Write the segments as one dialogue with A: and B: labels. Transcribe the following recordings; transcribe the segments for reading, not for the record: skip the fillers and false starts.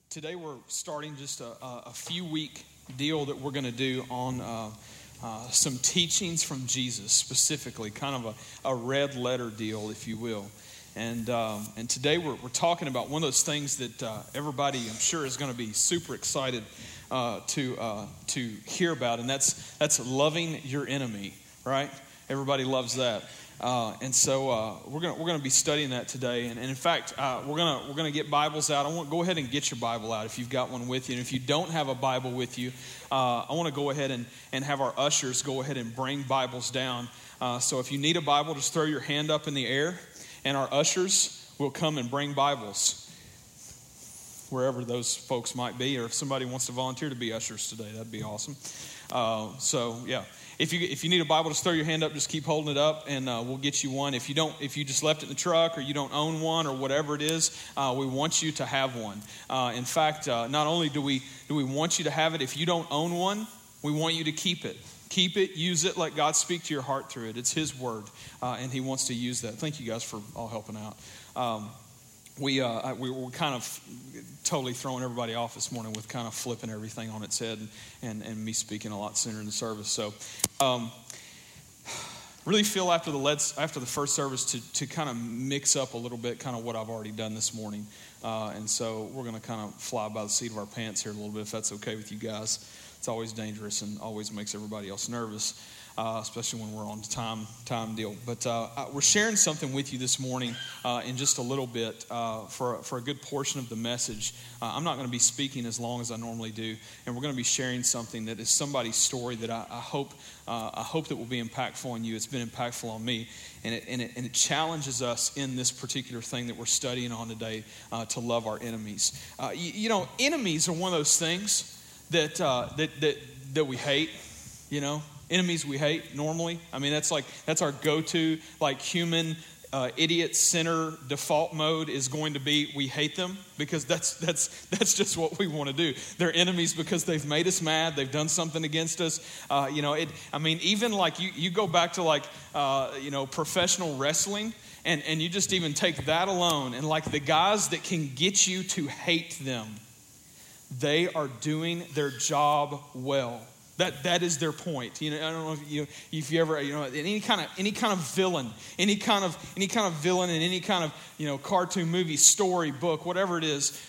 A: Today we're starting just a few week deal that we're going to do on some teachings from Jesus, specifically kind of a red letter deal, if you will. And today we're talking about one of those things that everybody, I'm sure, is going to be super excited to hear about, and that's loving your enemy, right? Everybody loves that. And so we're gonna be studying that today, and in fact we're gonna get Bibles out. I want to go ahead and get your Bible out if you've got one with you, and if you don't have a Bible with you, I want to go ahead and have our ushers go ahead and bring Bibles down. So if you need a Bible, just throw your hand up in the air, and our ushers will come and bring Bibles wherever those folks might be, or if somebody wants to volunteer to be ushers today, that'd be awesome. So yeah. If you need a Bible, just throw your hand up. Just keep holding it up, and we'll get you one. If you just left it in the truck, or you don't own one, or whatever it is, we want you to have one. In fact, not only do we want you to have it, if you don't own one, we want you to keep it. Keep it, use it, let God speak to your heart through it. It's His word, and He wants to use that. Thank you guys for all helping out. We were kind of totally throwing everybody off this morning with kind of flipping everything on its head and me speaking a lot sooner in the service. So really feel after the first service to kind of mix up a little bit kind of what I've already done this morning. And so we're going to kind of fly by the seat of our pants here a little bit, if that's okay with you guys. It's always dangerous and always makes everybody else nervous. Especially when we're on time deal. But we're sharing something with you this morning in just a little bit for a good portion of the message. I'm not going to be speaking as long as I normally do, and we're going to be sharing something that is somebody's story that I hope that will be impactful on you. It's been impactful on me, and it challenges us in this particular thing that we're studying on today to love our enemies. Enemies are one of those things that we hate. Enemies we hate normally. I mean, that's our go-to, like human idiot sinner default mode is going to be we hate them, because that's just what we want to do. They're enemies because they've made us mad. They've done something against us. Even like you go back to professional wrestling, and you just even take that alone, and like the guys that can get you to hate them, they are doing their job well. That is their point. I don't know if you ever any kind of villain in any kind of cartoon, movie, story, book, whatever it is,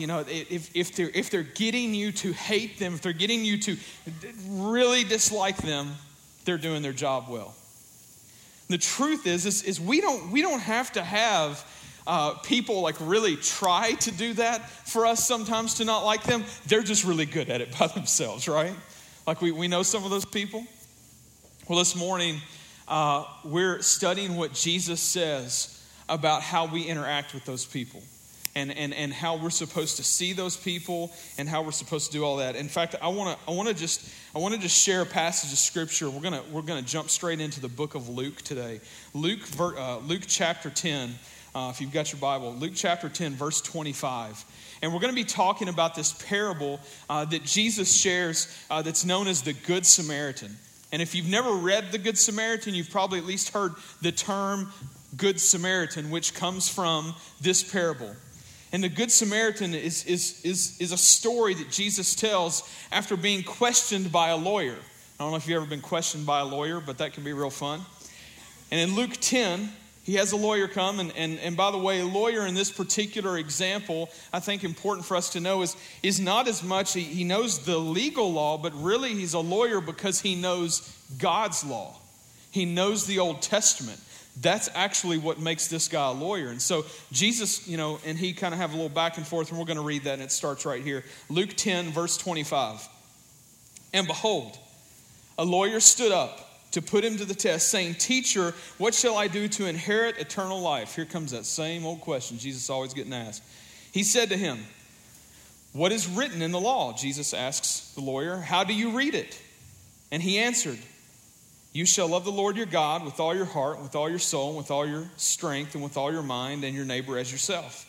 A: if they're getting you to hate them, if they're getting you to really dislike them, they're doing their job well. The truth is we don't have to have people like really try to do that for us sometimes to not like them. They're just really good at it by themselves, right? Like we know some of those people. Well, this morning, we're studying what Jesus says about how we interact with those people and how we're supposed to see those people and how we're supposed to do all that. In fact, I want to just share a passage of scripture. We're gonna jump straight into the book of Luke today. Luke chapter 10. If you've got your Bible, Luke chapter 10, verse 25. And we're going to be talking about this parable that Jesus shares that's known as the Good Samaritan. And if you've never read the Good Samaritan, you've probably at least heard the term Good Samaritan, which comes from this parable. And the Good Samaritan is a story that Jesus tells after being questioned by a lawyer. I don't know if you've ever been questioned by a lawyer, but that can be real fun. And in Luke 10, he has a lawyer come, and by the way, a lawyer in this particular example, I think important for us to know is not as much, he knows the legal law, but really he's a lawyer because he knows God's law. He knows the Old Testament. That's actually what makes this guy a lawyer. And so Jesus, and he kind of have a little back and forth, and we're going to read that, and it starts right here. Luke 10, verse 25. And behold, a lawyer stood up to put him to the test, saying, "Teacher, what shall I do to inherit eternal life?" Here comes that same old question Jesus always getting asked. He said to him, "What is written in the law?" Jesus asks the lawyer. "How do you read it?" And he answered, "You shall love the Lord your God with all your heart, with all your soul, with all your strength, and with all your mind, and your neighbor as yourself."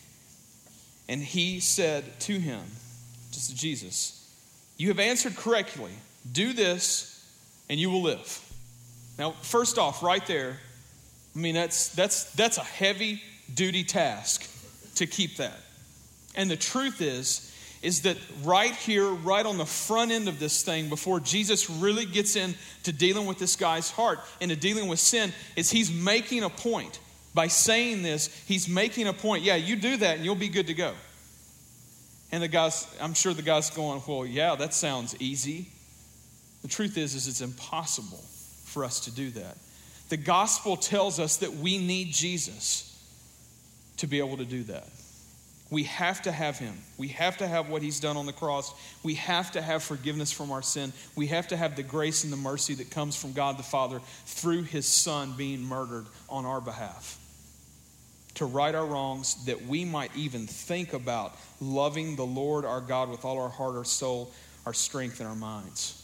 A: And he said to him, just to Jesus, "You have answered correctly. Do this, and you will live." Now, first off, right there, I mean, that's a heavy duty task to keep that. And the truth is that right here, right on the front end of this thing, before Jesus really gets into dealing with this guy's heart, into dealing with sin, is he's making a point. By saying this, he's making a point. Yeah, you do that and you'll be good to go. And I'm sure the guy's going, well, yeah, that sounds easy. The truth is it's impossible for us to do that. The gospel tells us that we need Jesus to be able to do that. We have to have him. We have to have what he's done on the cross. We have to have forgiveness from our sin. We have to have the grace and the mercy that comes from God the Father through his Son being murdered on our behalf, to right our wrongs, that we might even think about loving the Lord our God with all our heart, our soul, our strength, and our minds.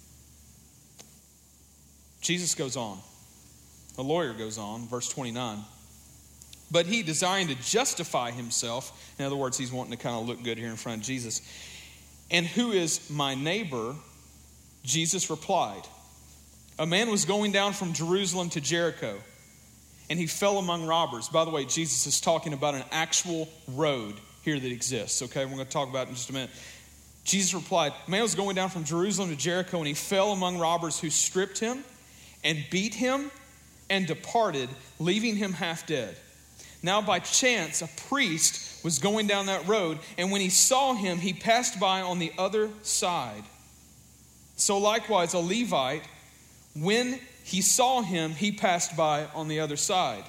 A: Jesus goes on. The lawyer goes on, verse 29. But he, desiring to justify himself, in other words, he's wanting to kind of look good here in front of Jesus. And who is my neighbor? Jesus replied, a man was going down from Jerusalem to Jericho, and he fell among robbers. By the way, Jesus is talking about an actual road here that exists. Okay, we're going to talk about it in just a minute. Jesus replied, a man was going down from Jerusalem to Jericho, and he fell among robbers who stripped him and beat him and departed, leaving him half dead. Now by chance, a priest was going down that road, and when he saw him, he passed by on the other side. So likewise, a Levite, when he saw him, he passed by on the other side.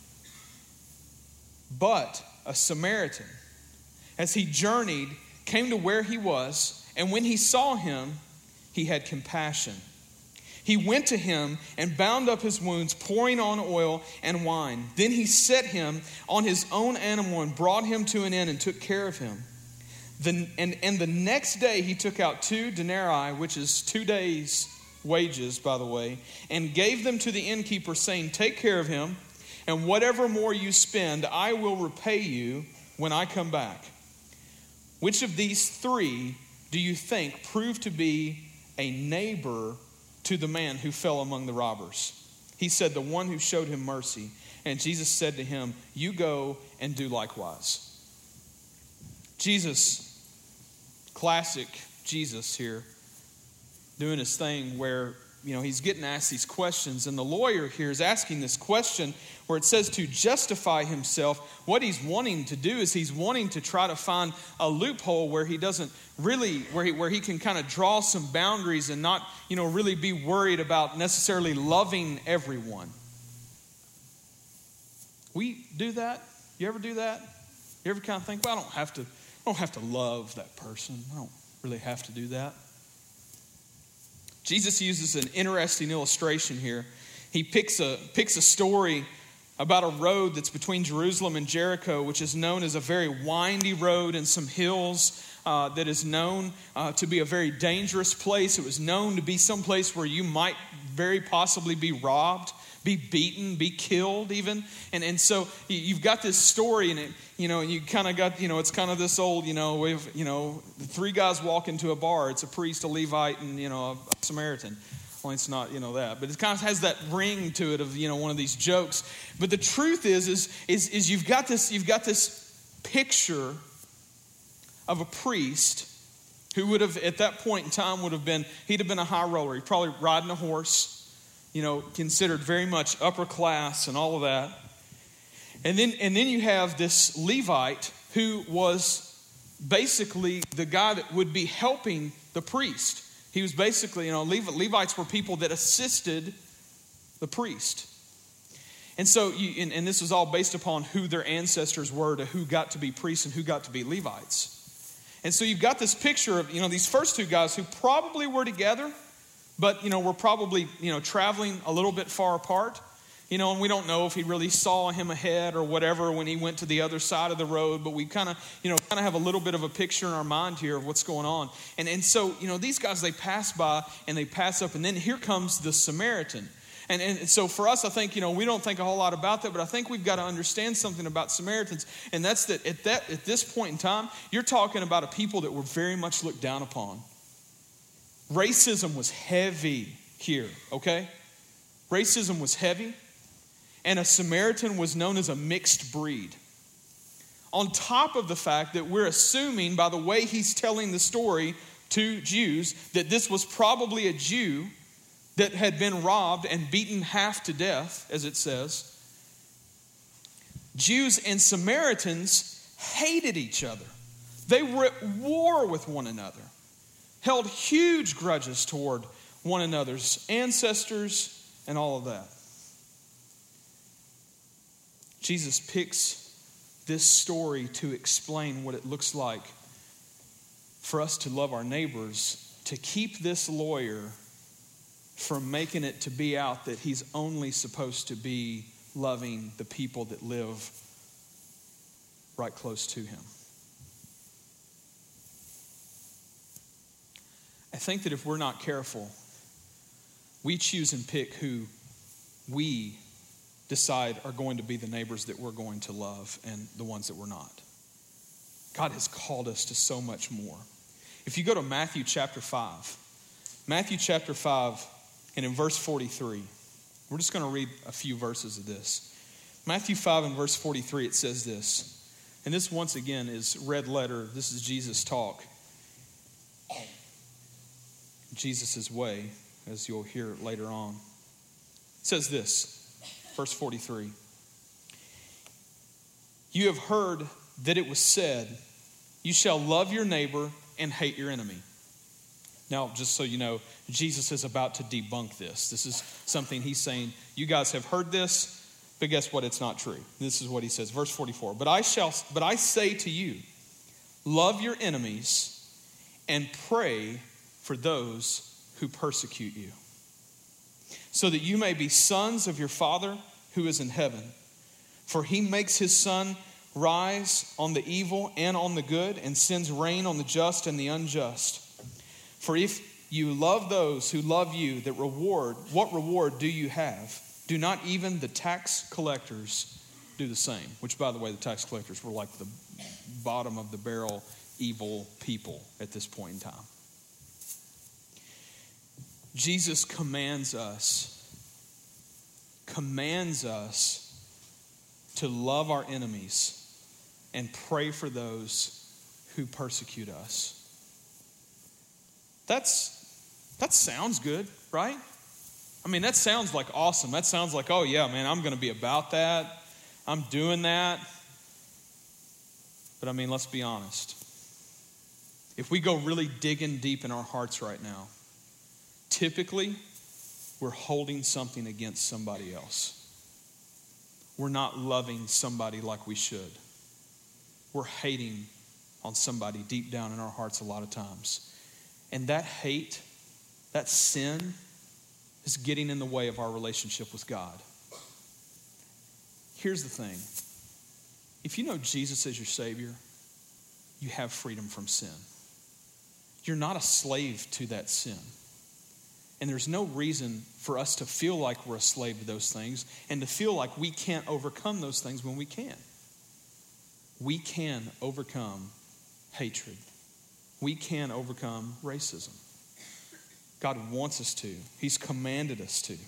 A: But a Samaritan, as he journeyed, came to where he was, and when he saw him, he had compassion. He went to him and bound up his wounds, pouring on oil and wine. Then he set him on his own animal and brought him to an inn and took care of him. And the next day he took out 2 denarii, which is 2 days' wages, by the way, and gave them to the innkeeper, saying, take care of him, and whatever more you spend, I will repay you when I come back. Which of these 3 do you think proved to be a neighbor to the man who fell among the robbers? He said, the one who showed him mercy. And Jesus said to him, you go and do likewise. Jesus, classic Jesus here, doing his thing where, he's getting asked these questions. And the lawyer here is asking this question where it says to justify himself. What he's wanting to do is he's wanting to try to find a loophole where he doesn't really, where he can kind of draw some boundaries and not, really be worried about necessarily loving everyone. We do that? You ever do that? You ever kind of think, well, I don't have to love that person. I don't really have to do that. Jesus uses an interesting illustration here. He picks a story about a road that's between Jerusalem and Jericho, which is known as a very windy road and some hills that is known to be a very dangerous place. It was known to be some place where you might very possibly be robbed, be beaten, be killed even. And so you've got this story, and you kind of got, it's kind of this old, the 3 guys walk into a bar. It's a priest, a Levite, and, a Samaritan. Well, it's not, that, but it kind of has that ring to it of, one of these jokes. But the truth is you've got this picture of a priest who would have, at that point in time, he'd have been a high roller. He'd probably riding a horse, considered very much upper class and all of that. And then you have this Levite who was basically the guy that would be helping the priest. He was basically, Levites were people that assisted the priest. And so, and this was all based upon who their ancestors were to who got to be priests and who got to be Levites. And so you've got this picture of, these first 2 guys who probably were together, but, were probably, traveling a little bit far apart. And we don't know if he really saw him ahead or whatever when he went to the other side of the road, but we kind of have a little bit of a picture in our mind here of what's going on. And so, these guys, they pass by and they pass up, and then here comes the Samaritan. And so for us, I think, we don't think a whole lot about that, but I think we've got to understand something about Samaritans, and that's that at this point in time, you're talking about a people that were very much looked down upon. Racism was heavy here, okay? Racism was heavy. And a Samaritan was known as a mixed breed. On top of the fact that we're assuming by the way he's telling the story to Jews that this was probably a Jew that had been robbed and beaten half to death, as it says. Jews and Samaritans hated each other. They were at war with one another, held huge grudges toward one another's ancestors and all of that. Jesus picks this story to explain what it looks like for us to love our neighbors, to keep this lawyer from making it to be out that he's only supposed to be loving the people that live right close to him. I think that if we're not careful, we choose and pick who we decide are going to be the neighbors that we're going to love and the ones that we're not. God has called us to so much more. If you go to Matthew chapter 5, and in verse 43, we're just going to read a few verses of this. Matthew 5 and verse 43, it says this, and this once again is red letter. This is Jesus' talk. Jesus' way, as you'll hear later on. It says this, verse 43. You have heard that it was said, you shall love your neighbor and hate your enemy. Now, just so you know, Jesus is about to debunk this. This is something he's saying, you guys have heard this, but guess what? It's not true. This is what he says, verse 44. But I say to you, love your enemies and pray for those who persecute you, so that you may be sons of your Father who is in heaven. For he makes his sun rise on the evil and on the good, and sends rain on the just and the unjust. For if you love those who love you, what reward do you have? Do not even the tax collectors do the same? Which, by the way, the tax collectors were like the bottom of the barrel evil people at this point in time. Jesus commands us to love our enemies and pray for those who persecute us. That sounds good, right? I mean, that sounds like awesome. That sounds like, oh yeah, man, I'm going to be about that. I'm doing that. But I mean, let's be honest. If we go really digging deep in our hearts right now, typically, we're holding something against somebody else. We're not loving somebody like we should. We're hating on somebody deep down in our hearts a lot of times. And that hate, that sin, is getting in the way of our relationship with God. Here's the thing. If you know Jesus as your Savior, you have freedom from sin. You're not a slave to that sin. And there's no reason for us to feel like we're a slave to those things and to feel like we can't overcome those things when we can. We can overcome hatred. We can overcome racism. God wants us to. He's commanded us to.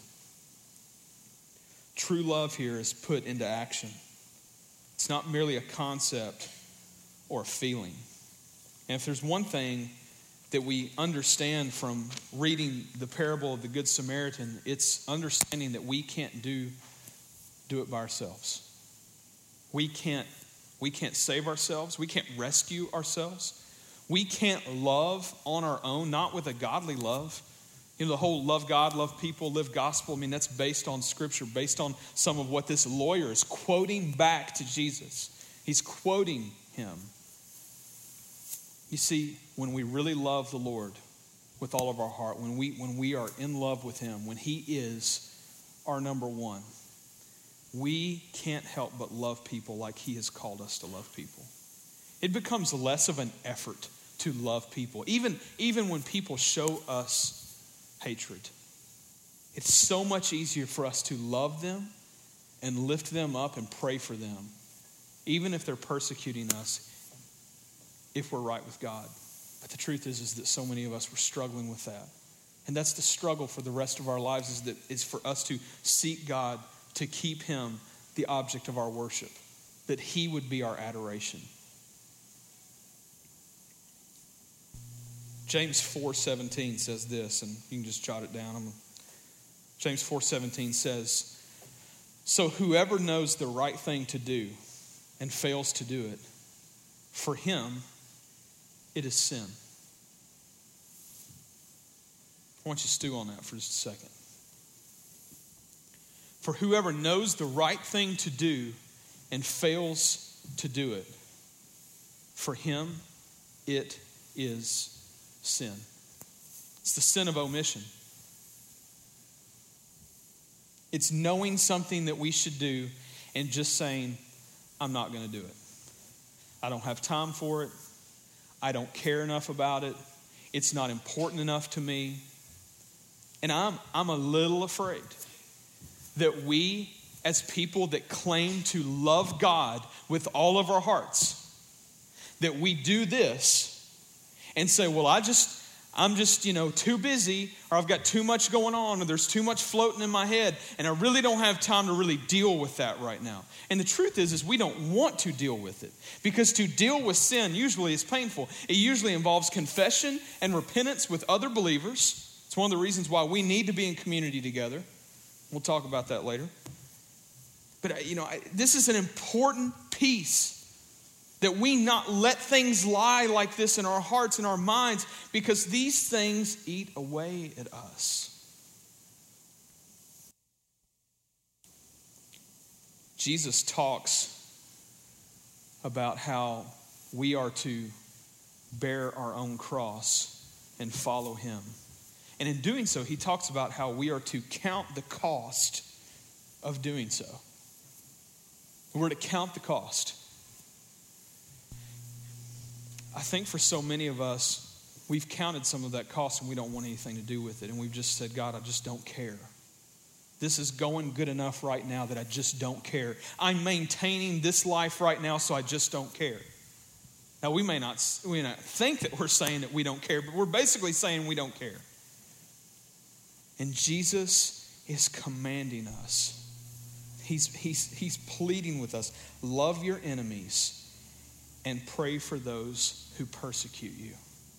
A: True love here is put into action. It's not merely a concept or a feeling. And if there's one thing that we understand from reading the parable of the Good Samaritan, it's understanding that we can't do it by ourselves. We can't save ourselves. We can't rescue ourselves. We can't love on our own, not with a godly love. You know, the whole love God, love people, live gospel, I mean, that's based on Scripture, based on some of what this lawyer is quoting back to Jesus. He's quoting him. You see, when we really love the Lord with all of our heart, when we are in love with him, when he is our number one, we can't help but love people like he has called us to love people. It becomes less of an effort to love people, even when people show us hatred. It's so much easier for us to love them and lift them up and pray for them, even if they're persecuting us, if we're right with God. But the truth is that so many of us were struggling with that. And that's the struggle for the rest of our lives, is for us to seek God, to keep him the object of our worship. that he would be our adoration. James 4:17 says this, and you can just jot it down. James 4:17 says, "So whoever knows the right thing to do and fails to do it, for him it is sin." I want you to stew on that for just a second. For whoever knows the right thing to do and fails to do it, for him it is sin. It's the sin of omission. It's knowing something that we should do and just saying, I'm not going to do it. I don't have time for it. I don't care enough about it. It's not important enough to me. And I'm a little afraid that we, as people that claim to love God with all of our hearts, that we do this and say, well, I'm just too busy, or I've got too much going on, or there's too much floating in my head, and I really don't have time to really deal with that right now. And the truth is we don't want to deal with it, because to deal with sin usually is painful. It usually involves confession and repentance with other believers. It's one of the reasons why we need to be in community together. We'll talk about that later. But this is an important piece, that we not let things lie like this in our hearts and our minds, because these things eat away at us. Jesus talks about how we are to bear our own cross and follow him. And in doing so, he talks about how we are to count the cost of doing so. We're to count the cost. I think for so many of us, we've counted some of that cost and we don't want anything to do with it. And we've just said, God, I just don't care. This is going good enough right now that I just don't care. I'm maintaining this life right now, so I just don't care. Now, we may not think that we're saying that we don't care, but we're basically saying we don't care. And Jesus is commanding us. He's pleading with us. Love your enemies and pray for those who persecute you.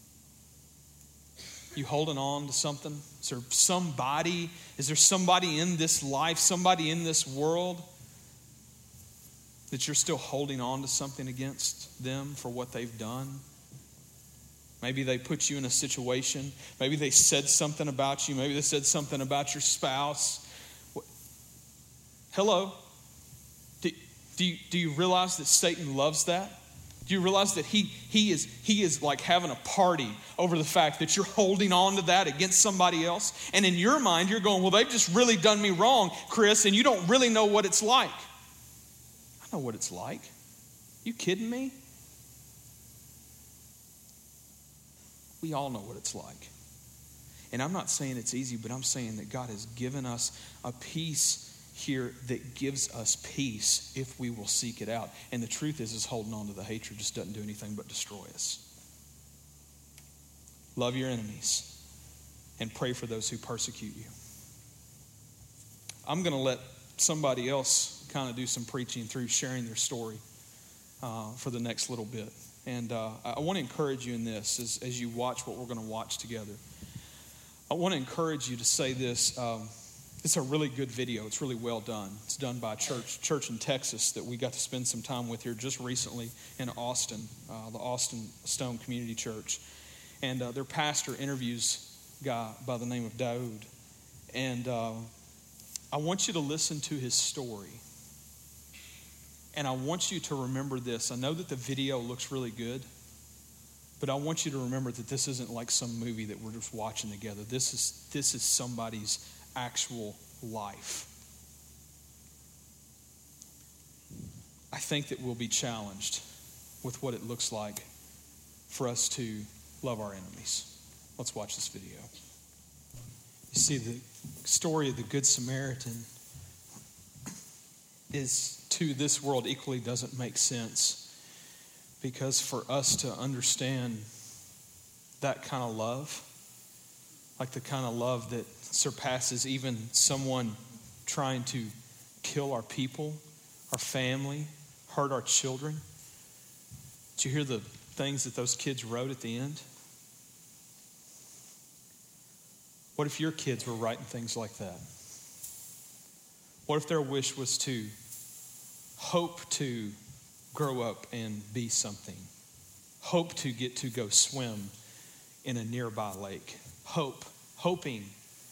A: You holding on to something? Is there somebody in this life, somebody in this world that you're still holding on to something against them for what they've done? Maybe they put you in a situation. Maybe they said something about you. Maybe they said something about your spouse. Hello? Do you realize that Satan loves that? Do you realize that he is like having a party over the fact that you're holding on to that against somebody else? And in your mind, you're going, well, they've just really done me wrong, Chris, and you don't really know what it's like. I know what it's like. You kidding me? We all know what it's like. And I'm not saying it's easy, but I'm saying that God has given us a peace here that gives us peace if we will seek it out. And the truth is holding on to the hatred just doesn't do anything but destroy us. Love your enemies and pray for those who persecute you. I'm going to let somebody else kind of do some preaching through sharing their story for the next little bit. And I want to encourage you in this as you watch what we're going to watch together. I want to encourage you to say this. It's a really good video. It's really well done. It's done by a church in Texas that we got to spend some time with here just recently in Austin, the Austin Stone Community Church. And their pastor interviews a guy by the name of Daoud. And I want you to listen to his story. And I want you to remember this. I know that the video looks really good, but I want you to remember that this isn't like some movie that we're just watching together. This is somebody's actual life. I think that we'll be challenged with what it looks like for us to love our enemies. Let's watch this video. You see, the story of the Good Samaritan is to this world equally doesn't make sense, because for us to understand that kind of love, like the kind of love that surpasses even someone trying to kill our people, our family, hurt our children. Did you hear the things that those kids wrote at the end? What if your kids were writing things like that? What if their wish was to hope to grow up and be something? Hope to get to go swim in a nearby lake. Hoping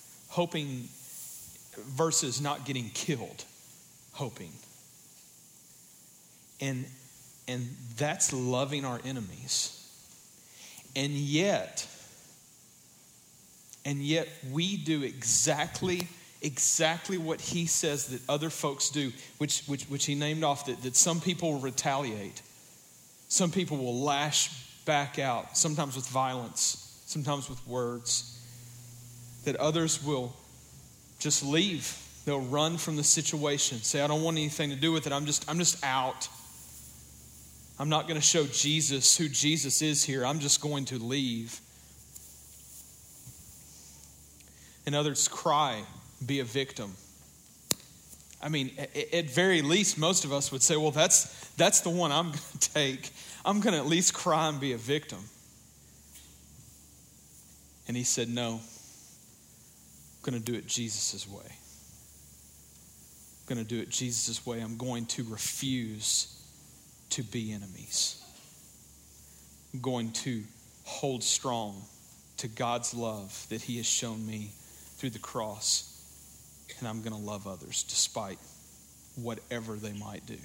A: versus not getting killed. Hoping. And that's loving our enemies. And yet we do exactly what he says that other folks do, which he named off, that some people will retaliate. Some people will lash back out, sometimes with violence, sometimes with words. That others will just leave. They'll run from the situation. Say, I don't want anything to do with it. I'm just out. I'm not going to show Jesus who Jesus is here. I'm just going to leave. And others cry, be a victim. I mean, at very least, most of us would say, well, that's the one I'm going to take. I'm going to at least cry and be a victim. And he said, no, I'm going to do it Jesus' way. I'm going to do it Jesus' way. I'm going to refuse to be enemies. I'm going to hold strong to God's love that he has shown me through the cross. And I'm going to love others despite whatever they might do.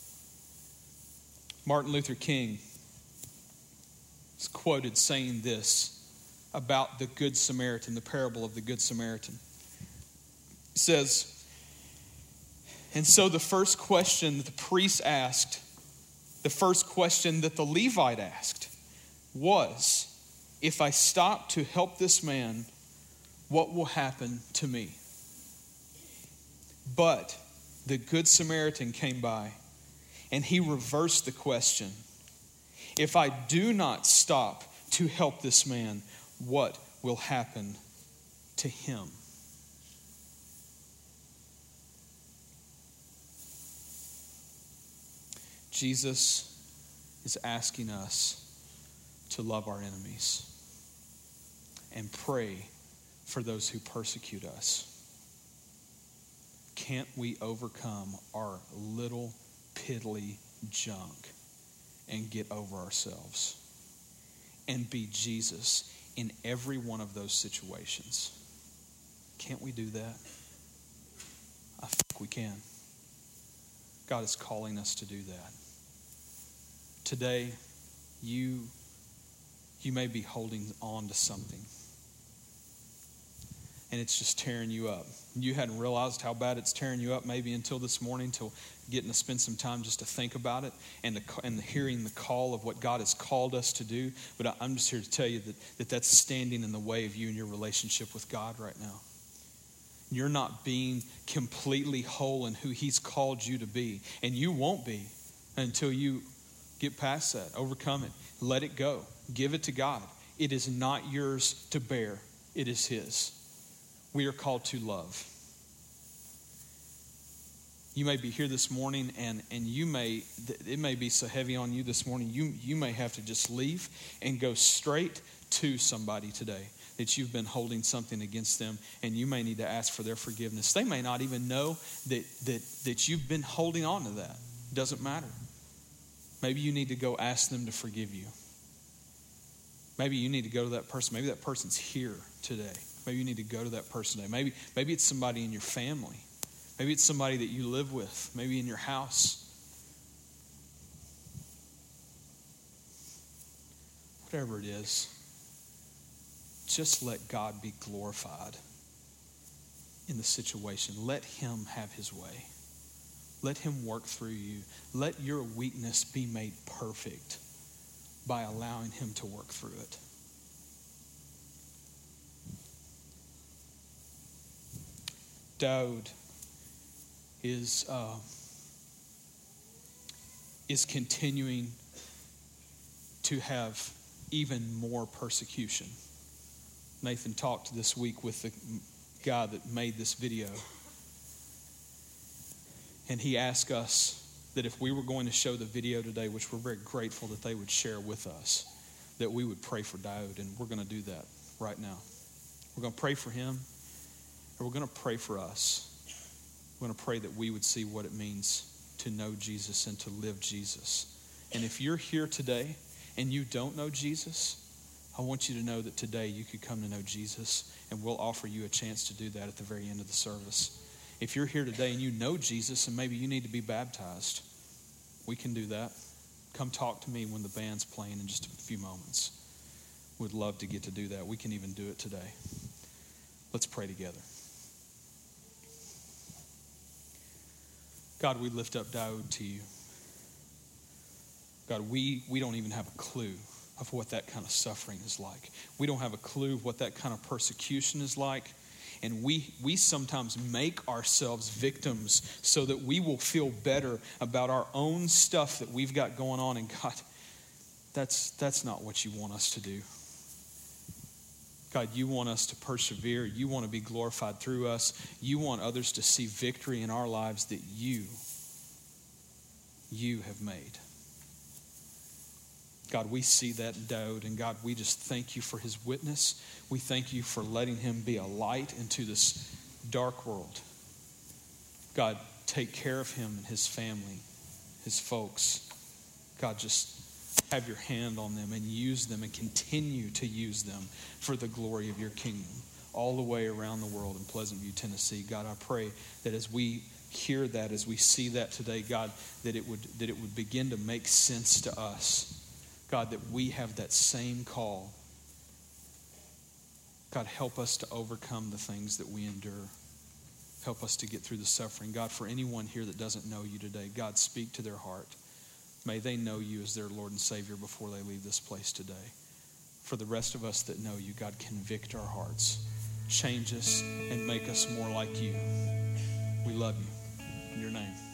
A: Martin Luther King is quoted saying this about the Good Samaritan, the parable of the Good Samaritan. He says, and so the first question that the priest asked, the first question that the Levite asked was, if I stop to help this man, what will happen to me? But the Good Samaritan came by and he reversed the question. If I do not stop to help this man, what will happen to him? Jesus is asking us to love our enemies and pray for those who persecute us. Can't we overcome our little piddly junk and get over ourselves and be Jesus in every one of those situations? Can't we do that? I think we can. God is calling us to do that. Today, you may be holding on to something, and it's just tearing you up. You hadn't realized how bad it's tearing you up maybe until this morning, till getting to spend some time just to think about it and hearing the call of what God has called us to do. But I'm just here to tell you that's standing in the way of you and your relationship with God right now. You're not being completely whole in who he's called you to be. And you won't be until you get past that, overcome it, let it go, give it to God. It is not yours to bear. It is his. We are called to love. You may be here this morning and it may be so heavy on you this morning, you may have to just leave and go straight to somebody today that you've been holding something against them, and you may need to ask for their forgiveness. They may not even know that you've been holding on to that. It doesn't matter. Maybe you need to go ask them to forgive you. Maybe you need to go to that person. Maybe that person's here today. Maybe you need to go to that person today. Maybe it's somebody in your family. Maybe it's somebody that you live with. Maybe in your house. Whatever it is, just let God be glorified in the situation. Let him have his way. Let him work through you. Let your weakness be made perfect by allowing him to work through it. Daud is continuing to have even more persecution. Nathan talked this week with the guy that made this video. And he asked us that if we were going to show the video today, which we're very grateful that they would share with us, that we would pray for Daud, and we're going to do that right now. We're going to pray for him, and we're going to pray for us. We're going to pray that we would see what it means to know Jesus and to live Jesus. And if you're here today and you don't know Jesus, I want you to know that today you could come to know Jesus, and we'll offer you a chance to do that at the very end of the service. If you're here today and you know Jesus and maybe you need to be baptized, we can do that. Come talk to me when the band's playing in just a few moments. We'd love to get to do that. We can even do it today. Let's pray together. God, we lift up Daud to you. God, we don't even have a clue of what that kind of suffering is like. We don't have a clue of what that kind of persecution is like. And we sometimes make ourselves victims so that we will feel better about our own stuff that we've got going on. And God, that's not what you want us to do. God, you want us to persevere. You want to be glorified through us. You want others to see victory in our lives that you have made. God, we see that in Daud, and God, we just thank you for his witness. We thank you for letting him be a light into this dark world. God, take care of him and his family, his folks. God, just have your hand on them and use them and continue to use them for the glory of your kingdom all the way around the world in Pleasant View, Tennessee. God, I pray that as we hear that, as we see that today, God, that it would begin to make sense to us. God, that we have that same call. God, help us to overcome the things that we endure. Help us to get through the suffering. God, for anyone here that doesn't know you today, God, speak to their heart. May they know you as their Lord and Savior before they leave this place today. For the rest of us that know you, God, convict our hearts. Change us and make us more like you. We love you. In your name.